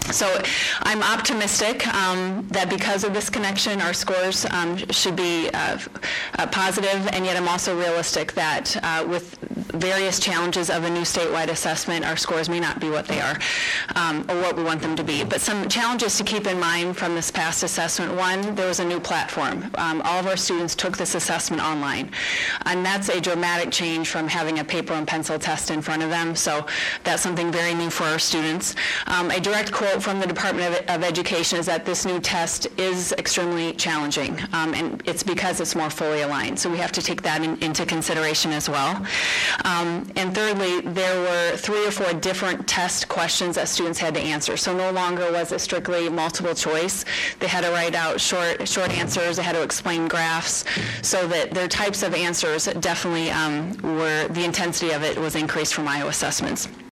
So I'm optimistic that because of this connection, our scores should be positive, and yet I'm also realistic that with various challenges of a new statewide assessment, our scores may not be what they are or what we want them to be. But some challenges to keep in mind from this past assessment. One, there was a new platform. All of our students took this assessment online, and that's a dramatic change from having a paper and pencil test in front of them. So that's something very new for our students. A direct quote from the Department of Education is that this new test is extremely challenging, and it's because it's more fully aligned. So we have to take that into consideration as well. And thirdly, there were 3 or 4 different test questions that students had to answer. So no longer was it strictly multiple choice. They had to write out short answers. They had to explain graphs, so that their types of answers definitely the intensity of it was increased from Iowa assessments.